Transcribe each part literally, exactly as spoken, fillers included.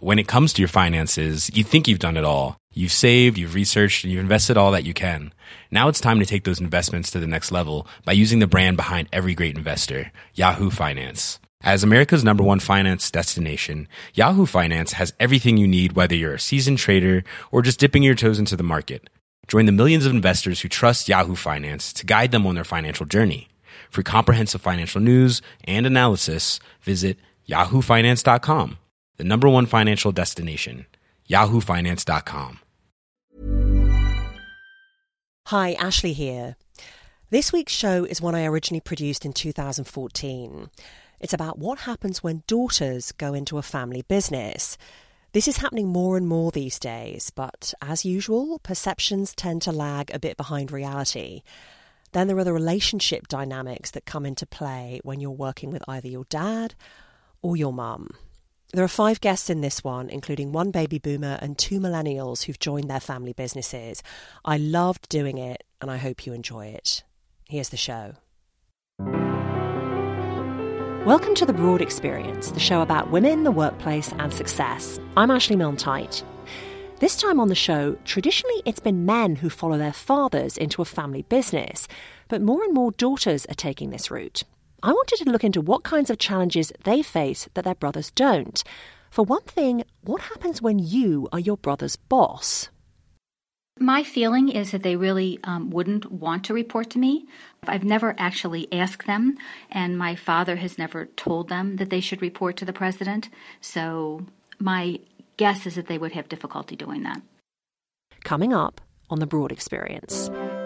when it comes to your finances, you think you've done it all. You've saved, you've researched, and you've invested all that you can. Now it's time to take those investments to the next level by using the brand behind every great investor, Yahoo Finance. As America's number one finance destination, Yahoo Finance has everything you need, whether you're a seasoned trader or just dipping your toes into the market. Join the millions of investors who trust Yahoo Finance to guide them on their financial journey. For comprehensive financial news and analysis, visit yahoo finance dot com, the number one financial destination, yahoo finance dot com. Hi, Ashley here. This week's show is one I originally produced in two thousand fourteen. It's about what happens when daughters go into a family business. This is happening more and more these days, but as usual, perceptions tend to lag a bit behind reality. Then there are the relationship dynamics that come into play when you're working with either your dad or your mum. There are five guests in this one, including one baby boomer and two millennials who've joined their family businesses. I loved doing it, and I hope you enjoy it. Here's the show. Welcome to The Broad Experience, the show about women, the workplace, and success. I'm Ashley Milne-Tyte. This time on the show, traditionally it's been men who follow their fathers into a family business, but more and more daughters are taking this route. I wanted to look into what kinds of challenges they face that their brothers don't. For one thing, what happens when you are your brother's boss? My feeling is that they really um, wouldn't want to report to me. I've never actually asked them, and my father has never told them that they should report to the president. So my guess is that they would have difficulty doing that. Coming up on The Broad Experience.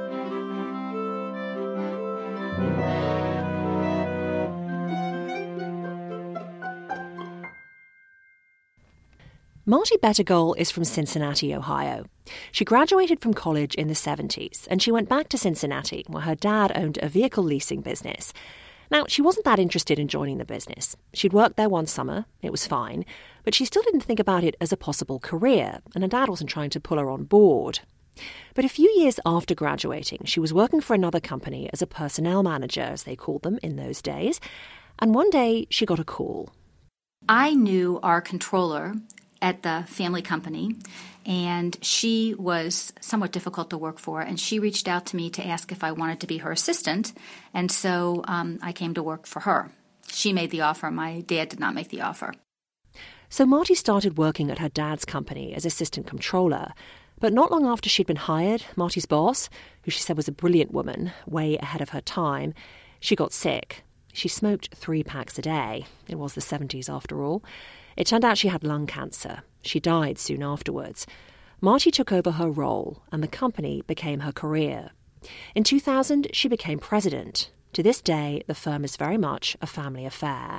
Marty Bettigoal is from Cincinnati, Ohio. She graduated from college in the seventies, and she went back to Cincinnati, where her dad owned a vehicle leasing business. Now, she wasn't that interested in joining the business. She'd worked there one summer, it was fine, but she still didn't think about it as a possible career, and her dad wasn't trying to pull her on board. But a few years after graduating, she was working for another company as a personnel manager, as they called them in those days, and one day she got a call. I knew our controller at the family company, and she was somewhat difficult to work for, and she reached out to me to ask if I wanted to be her assistant, and so um, I came to work for her. She made the offer. My dad did not make the offer. So Marty started working at her dad's company as assistant controller, but not long after she'd been hired, Marty's boss, who she said was a brilliant woman, way ahead of her time, she got sick. She smoked three packs a day. It was the seventies after all. It turned out she had lung cancer. She died soon afterwards. Marty took over her role, and the company became her career. In two thousand, she became president. To this day, the firm is very much a family affair.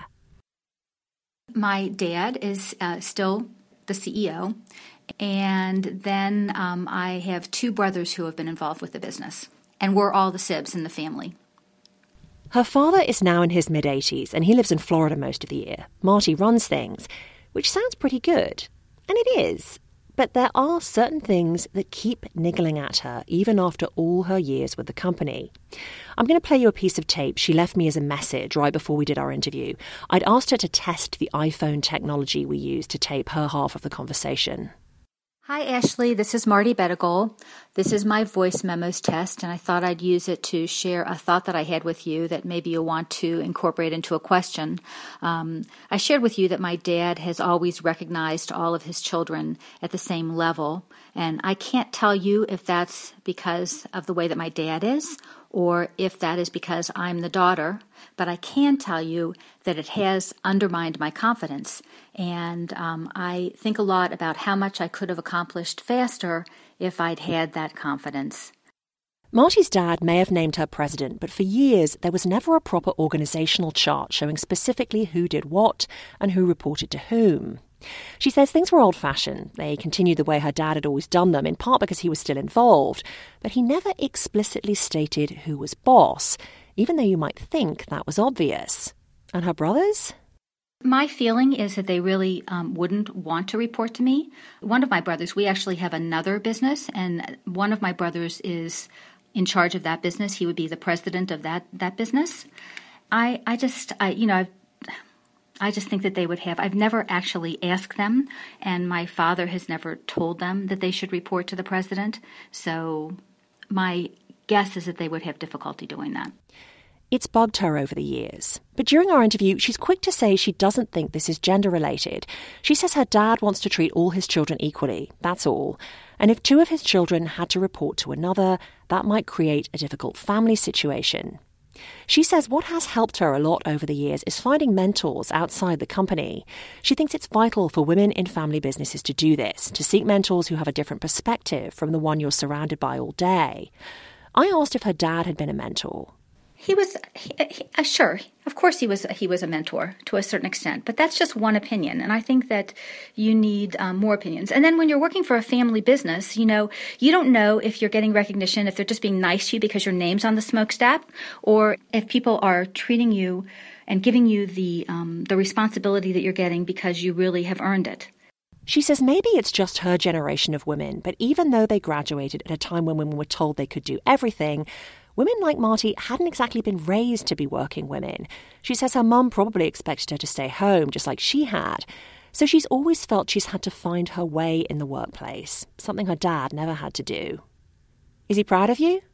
My dad is uh, still the C E O, and then um, I have two brothers who have been involved with the business, and we're all the sibs in the family. Her father is now in his mid-eighties, and he lives in Florida most of the year. Marty runs things, which sounds pretty good. And it is. But there are certain things that keep niggling at her, even after all her years with the company. I'm going to play you a piece of tape she left me as a message right before we did our interview. I'd asked her to test the iPhone technology we use to tape her half of the conversation. Hi, Ashley. This is Marty Bettigoal. This is my voice memos test, and I thought I'd use it to share a thought that I had with you that maybe you'll want to incorporate into a question. Um, I shared with you that my dad has always recognized all of his children at the same level, and I can't tell you if that's because of the way that my dad is or if that is because I'm the daughter, but I can tell you that it has undermined my confidence. And um, I think a lot about how much I could have accomplished faster if I'd had that confidence. Marty's dad may have named her president, but for years there was never a proper organizational chart showing specifically who did what and who reported to whom. She says things were old-fashioned. They continued the way her dad had always done them, in part because he was still involved, but he never explicitly stated who was boss, even though you might think that was obvious. And her brothers? My feeling is that they really um, wouldn't want to report to me. One of my brothers, we actually have another business, and one of my brothers is in charge of that business. He would be the president of that, that business. I, I just, I, you know, I've, I just think that they would have. I've never actually asked them, and my father has never told them that they should report to the president. So my guess is that they would have difficulty doing that. It's bugged her over the years. But during our interview, she's quick to say she doesn't think this is gender-related. She says her dad wants to treat all his children equally, that's all. And if two of his children had to report to another, that might create a difficult family situation. She says what has helped her a lot over the years is finding mentors outside the company. She thinks it's vital for women in family businesses to do this, to seek mentors who have a different perspective from the one you're surrounded by all day. I asked if her dad had been a mentor. He was, he, he, uh, sure, of course he was he was a mentor to a certain extent, but that's just one opinion, and I think that you need um, more opinions. And then when you're working for a family business, you know, you don't know if you're getting recognition, if they're just being nice to you because your name's on the smokestack, or if people are treating you and giving you the um, the responsibility that you're getting because you really have earned it. She says maybe it's just her generation of women, but even though they graduated at a time when women were told they could do everything, women like Marty hadn't exactly been raised to be working women. She says her mum probably expected her to stay home, just like she had. So she's always felt she's had to find her way in the workplace, something her dad never had to do. Is he proud of you?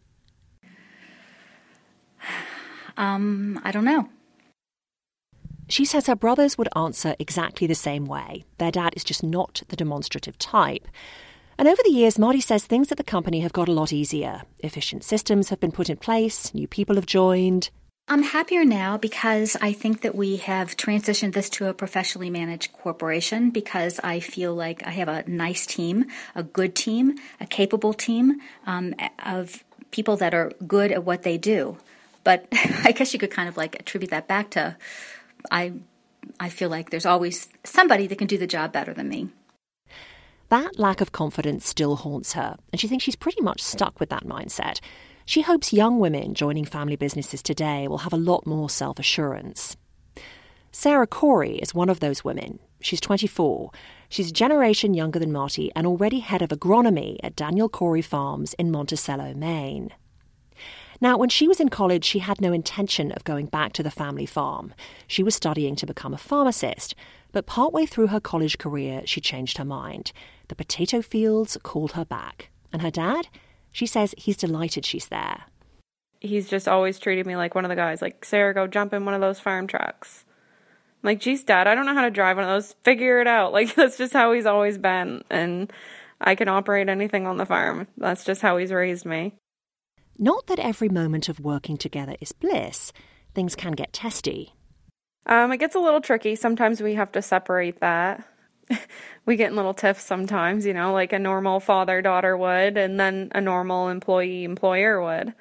Um, I don't know. She says her brothers would answer exactly the same way. Their dad is just not the demonstrative type. And over the years, Marty says things at the company have got a lot easier. Efficient systems have been put in place, new people have joined. I'm happier now because I think that we have transitioned this to a professionally managed corporation because I feel like I have a nice team, a good team, a capable team um, of people that are good at what they do. But I guess you could kind of like attribute that back to I, I feel like there's always somebody that can do the job better than me. That lack of confidence still haunts her, and she thinks she's pretty much stuck with that mindset. She hopes young women joining family businesses today will have a lot more self-assurance. Sarah Corey is one of those women. She's twenty-four. She's a generation younger than Marty and already head of agronomy at Daniel Corey Farms in Monticello, Maine. Now, when she was in college, she had no intention of going back to the family farm. She was studying to become a pharmacist, but partway through her college career, she changed her mind. The potato fields called her back. And her dad? She says he's delighted she's there. He's just always treated me like one of the guys, like, Sarah, go jump in one of those farm trucks. I'm like, geez, Dad, I don't know how to drive one of those. Figure it out. Like, that's just how he's always been. And I can operate anything on the farm. That's just how he's raised me. Not that every moment of working together is bliss. Things can get testy. Um, it gets a little tricky. Sometimes we have to separate that. We get in little tiffs sometimes, you know, like a normal father-daughter would, and then a normal employee-employer would.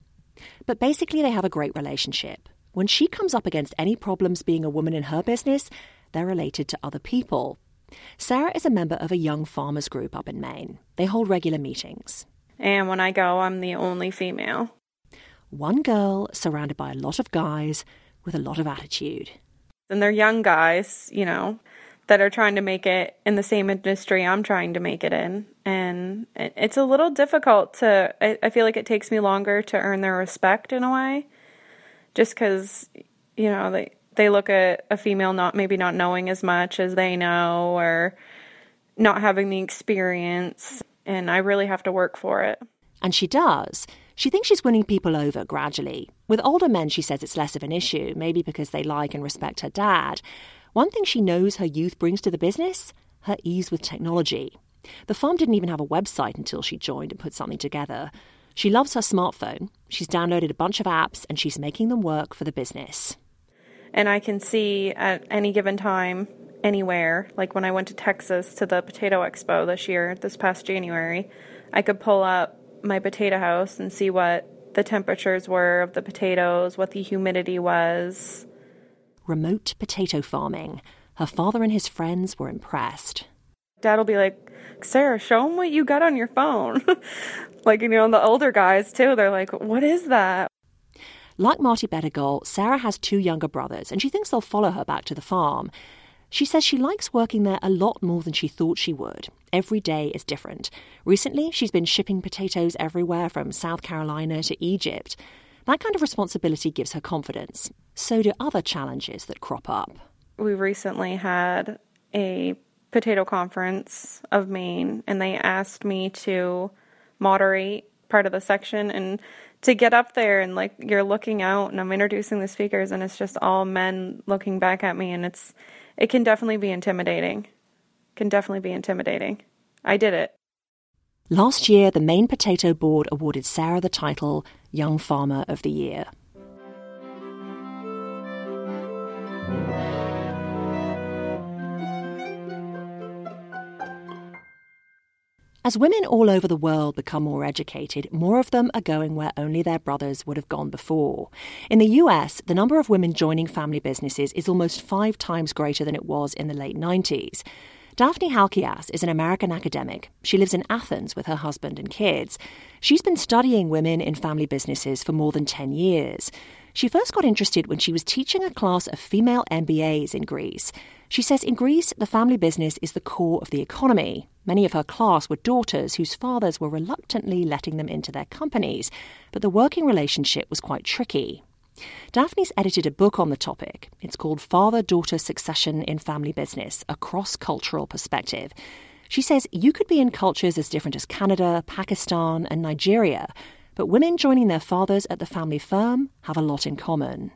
But basically, they have a great relationship. When she comes up against any problems being a woman in her business, they're related to other people. Sarah is a member of a young farmers group up in Maine. They hold regular meetings. And when I go, I'm the only female. One girl surrounded by a lot of guys with a lot of attitude. And they're young guys, you know, that are trying to make it in the same industry I'm trying to make it in. And it's a little difficult to, I, I feel like it takes me longer to earn their respect in a way. Just because, you know, they, they look at a female not maybe not knowing as much as they know or not having the experience. And I really have to work for it. And she does. She thinks she's winning people over gradually. With older men, she says it's less of an issue, maybe because they like and respect her dad. One thing she knows her youth brings to the business? Her ease with technology. The farm didn't even have a website until she joined and put something together. She loves her smartphone. She's downloaded a bunch of apps and she's making them work for the business. And I can see at any given time, anywhere, like when I went to Texas to the Potato Expo this year, this past January, I could pull up my potato house and see what the temperatures were of the potatoes, what the humidity was. Remote potato farming. Her father and his friends were impressed. Dad will be like, Sarah, show them what you got on your phone. Like, you know, the older guys, too, they're like, what is that? Like Marty Bettigal, Sarah has two younger brothers, and she thinks they'll follow her back to the farm. She says she likes working there a lot more than she thought she would. Every day is different. Recently, she's been shipping potatoes everywhere from South Carolina to Egypt. That kind of responsibility gives her confidence. So do other challenges that crop up. we recently had a potato conference of Maine, and they asked me to moderate part of the section, and to get up there and like you're looking out and I'm introducing the speakers and it's just all men looking back at me, and it's it can definitely be intimidating. Can definitely be intimidating. I did it. Last year, the Maine Potato Board awarded Sarah the title Young Farmer of the Year. As women all over the world become more educated, more of them are going where only their brothers would have gone before. In the U S, the number of women joining family businesses is almost five times greater than it was in the late nineties. Daphne Halkias is an American academic. She lives in Athens with her husband and kids. She's been studying women in family businesses for more than ten years. She first got interested when she was teaching a class of female M B As in Greece. She says in Greece, the family business is the core of the economy. Many of her class were daughters whose fathers were reluctantly letting them into their companies, but the working relationship was quite tricky. Daphne's edited a book on the topic. It's called Father-Daughter Succession in Family Business, a cross-cultural perspective. She says you could be in cultures as different as Canada, Pakistan, and Nigeria, but women joining their fathers at the family firm have a lot in common.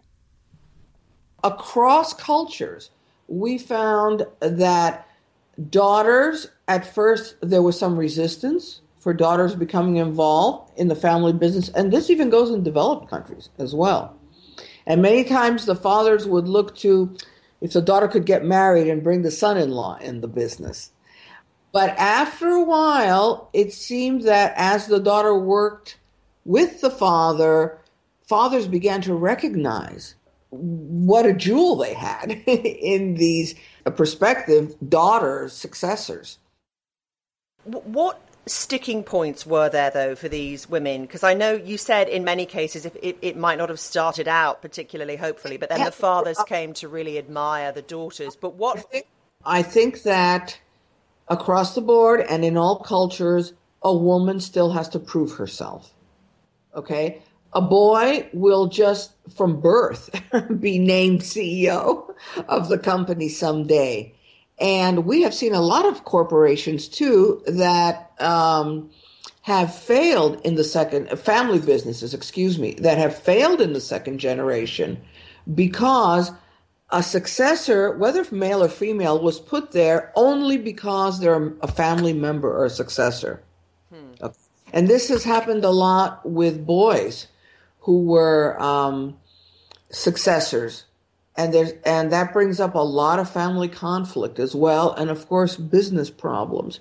Across cultures, we found that daughters, at first, there was some resistance for daughters becoming involved in the family business, and this even goes in developed countries as well. And many times the fathers would look to if the daughter could get married and bring the son-in-law in the business. But after a while, it seemed that as the daughter worked with the father, fathers began to recognize what a jewel they had in these prospective daughters, successors. What sticking points were there, though, for these women? Because I know you said in many cases if it, it might not have started out particularly hopefully, but then the fathers came to really admire the daughters. But what... I think, I think that across the board and in all cultures, a woman still has to prove herself. Okay? A boy will just, from birth, be named C E O of the company someday. And we have seen a lot of corporations, too, that um, have failed in the second, family businesses, excuse me, that have failed in the second generation because a successor, whether male or female, was put there only because they're a family member or a successor. Hmm. And this has happened a lot with boys who were um, successors. And there's, and that brings up a lot of family conflict as well, and of course business problems.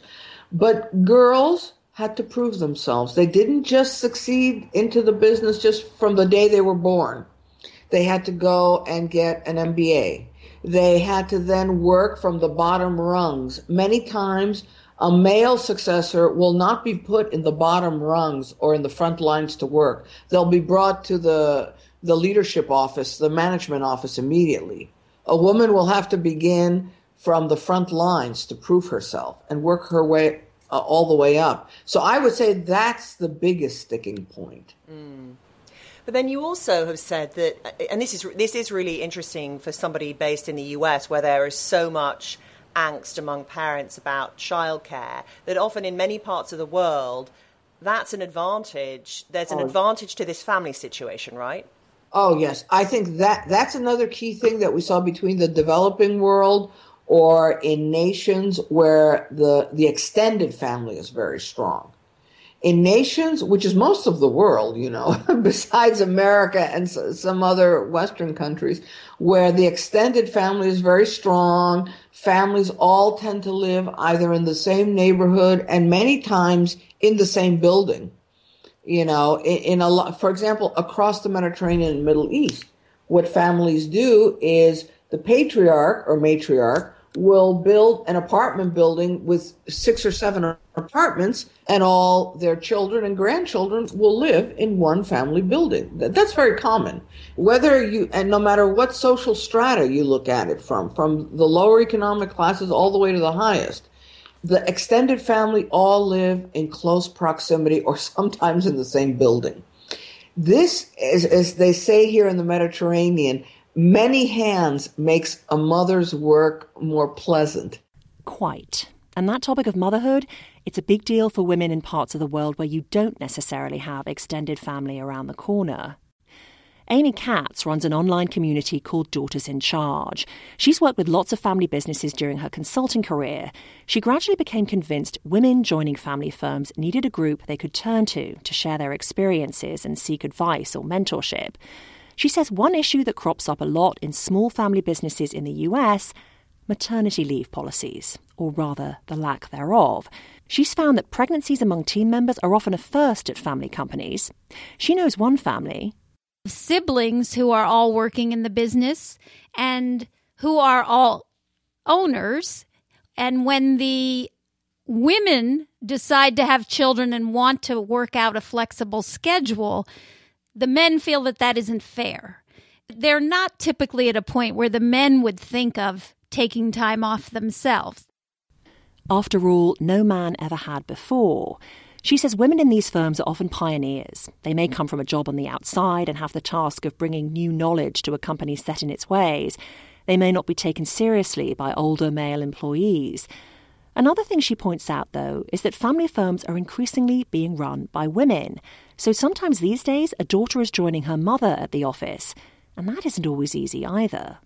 But girls had to prove themselves. They didn't just succeed into the business just from the day they were born. They had to go and get an M B A. They had to then work from the bottom rungs. Many times a male successor will not be put in the bottom rungs or in the front lines to work. They'll be brought to the the leadership office, the management office immediately. A woman will have to begin from the front lines to prove herself and work her way uh, all the way up. So I would say that's the biggest sticking point. Mm. But then you also have said that, and this is this is really interesting for somebody based in the U S where there is so much angst among parents about childcare, that often in many parts of the world, that's an advantage. There's an oh. advantage to this family situation, right? Oh, yes. I think that that's another key thing that we saw between the developing world or in nations where the, the extended family is very strong. In nations, which is most of the world, you know, besides America and some other Western countries, where the extended family is very strong, families all tend to live either in the same neighborhood and many times in the same building. You know, in, in a lot, for example, across the Mediterranean and Middle East, what families do is the patriarch or matriarch will build an apartment building with six or seven apartments, and all their children and grandchildren will live in one family building. That's very common. Whether you, and no matter what social strata you look at it from, from the lower economic classes all the way to the highest, the extended family all live in close proximity or sometimes in the same building. This is, as they say here in the Mediterranean, many hands makes a mother's work more pleasant. Quite. And that topic of motherhood, it's a big deal for women in parts of the world where you don't necessarily have extended family around the corner. Amy Katz runs an online community called Daughters in Charge. She's worked with lots of family businesses during her consulting career. She gradually became convinced women joining family firms needed a group they could turn to to share their experiences and seek advice or mentorship. She says one issue that crops up a lot in small family businesses in the U S, maternity leave policies, or rather the lack thereof. She's found that pregnancies among team members are often a first at family companies. She knows one family, siblings who are all working in the business and who are all owners. And when the women decide to have children and want to work out a flexible schedule, the men feel that that isn't fair. They're not typically at a point where the men would think of taking time off themselves. After all, no man ever had before. She says women in these firms are often pioneers. They may come from a job on the outside and have the task of bringing new knowledge to a company set in its ways. They may not be taken seriously by older male employees. Another thing she points out, though, is that family firms are increasingly being run by women. So sometimes these days, a daughter is joining her mother at the office. And that isn't always easy either.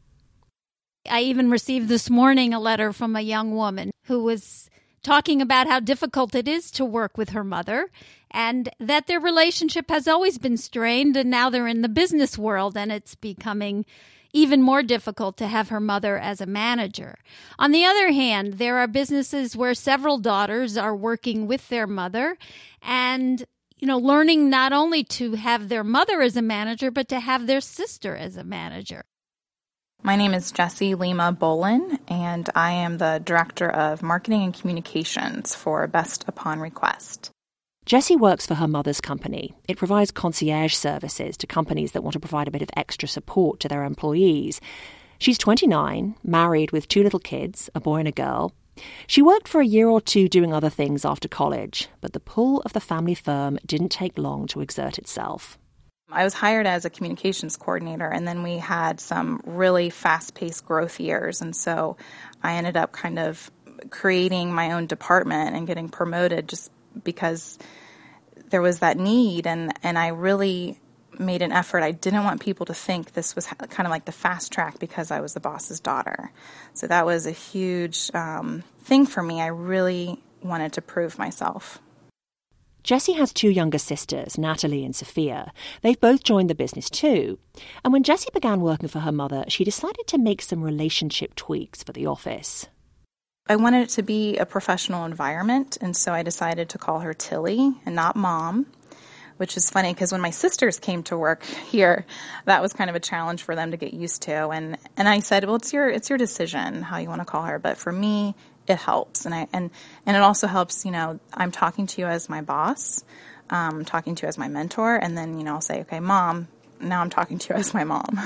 I even received this morning a letter from a young woman who was talking about how difficult it is to work with her mother and that their relationship has always been strained, and now they're in the business world and it's becoming even more difficult to have her mother as a manager. On the other hand, there are businesses where several daughters are working with their mother and, you know, learning not only to have their mother as a manager, but to have their sister as a manager. My name is Jessie Lima Bolin, and I am the Director of Marketing and Communications for Best Upon Request. Jessie works for her mother's company. It provides concierge services to companies that want to provide a bit of extra support to their employees. She's twenty-nine, married with two little kids, a boy and a girl. She worked for a year or two doing other things after college, but the pull of the family firm didn't take long to exert itself. I was hired as a communications coordinator, and then we had some really fast-paced growth years, and so I ended up kind of creating my own department and getting promoted just because there was that need, and, and I really made an effort. I didn't want people to think this was kind of like the fast track because I was the boss's daughter. So that was a huge um, thing for me. I really wanted to prove myself. Jessie has two younger sisters, Natalie and Sophia. They've both joined the business too. And when Jessie began working for her mother, she decided to make some relationship tweaks for the office. I wanted it to be a professional environment, and so I decided to call her Tilly and not Mom, which is funny because when my sisters came to work here, that was kind of a challenge for them to get used to. And, and I said, well, it's your it's your decision how you want to call her, but for me, it helps, and I and, and it also helps, you know, I'm talking to you as my boss, um, talking to you as my mentor, and then, you know, I'll say, okay, Mom, now I'm talking to you as my mom.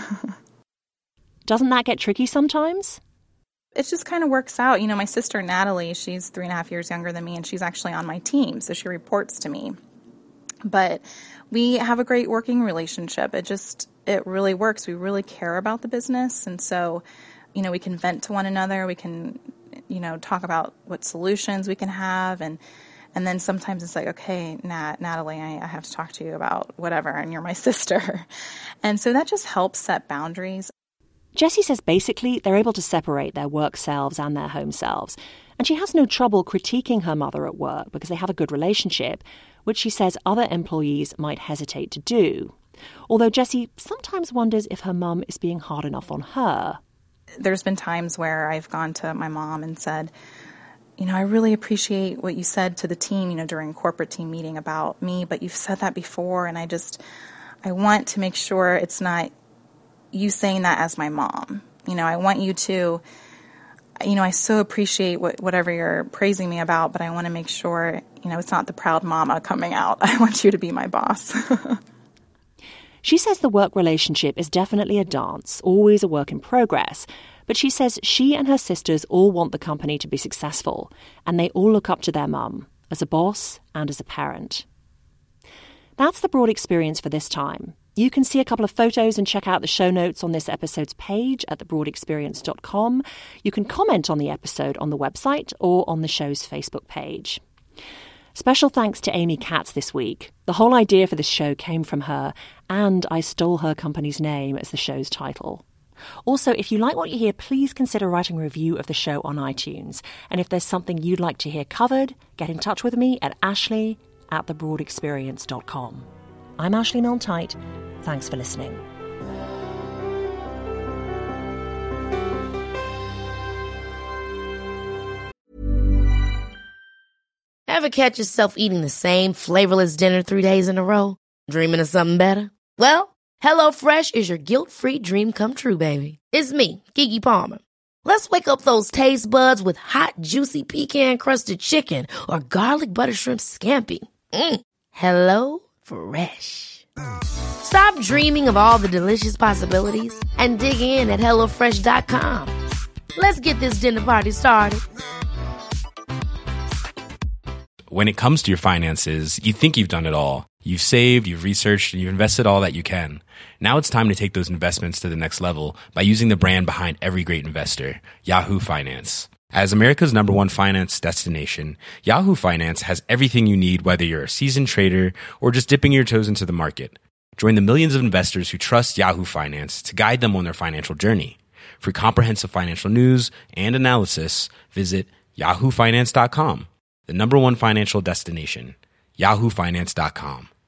Doesn't that get tricky sometimes? It just kind of works out. You know, my sister Natalie, she's three and a half years younger than me, and she's actually on my team, so she reports to me. But we have a great working relationship. It just, it really works. We really care about the business, and so, you know, we can vent to one another. We can, you know, talk about what solutions we can have, and and then sometimes it's like, okay, Nat, Natalie, I, I have to talk to you about whatever, and you're my sister. And so that just helps set boundaries. Jessie says basically they're able to separate their work selves and their home selves, and she has no trouble critiquing her mother at work because they have a good relationship, which she says other employees might hesitate to do. Although Jessie sometimes wonders if her mum is being hard enough on her. There's been times where I've gone to my mom and said, you know, I really appreciate what you said to the team, you know, during a corporate team meeting about me, but you've said that before, and I just, I want to make sure it's not you saying that as my mom. You know, I want you to, you know, I so appreciate what, whatever you're praising me about, but I want to make sure, you know, it's not the proud mama coming out. I want you to be my boss. She says the work relationship is definitely a dance, always a work in progress. But she says she and her sisters all want the company to be successful, and they all look up to their mum, as a boss and as a parent. That's the broad experience for this time. You can see a couple of photos and check out the show notes on this episode's page at the broad experience dot com. You can comment on the episode on the website or on the show's Facebook page. Special thanks to Amy Katz this week. The whole idea for this show came from her, and I stole her company's name as the show's title. Also, if you like what you hear, please consider writing a review of the show on iTunes. And if there's something you'd like to hear covered, get in touch with me at ashley at the broad experience dot com. I'm Ashley Milne-Tyte. Thanks for listening. Ever catch yourself eating the same flavorless dinner three days in a row? Dreaming of something better? Well, HelloFresh is your guilt-free dream come true, baby. It's me, Keke Palmer. Let's wake up those taste buds with hot, juicy pecan-crusted chicken or garlic butter shrimp scampi. Mm. Hello Fresh. Stop dreaming of all the delicious possibilities and dig in at hello fresh dot com. Let's get this dinner party started. When it comes to your finances, you think you've done it all. You've saved, you've researched, and you've invested all that you can. Now it's time to take those investments to the next level by using the brand behind every great investor, Yahoo Finance. As America's number one finance destination, Yahoo Finance has everything you need, whether you're a seasoned trader or just dipping your toes into the market. Join the millions of investors who trust Yahoo Finance to guide them on their financial journey. For comprehensive financial news and analysis, visit yahoo finance dot com, the number one financial destination, yahoo finance dot com.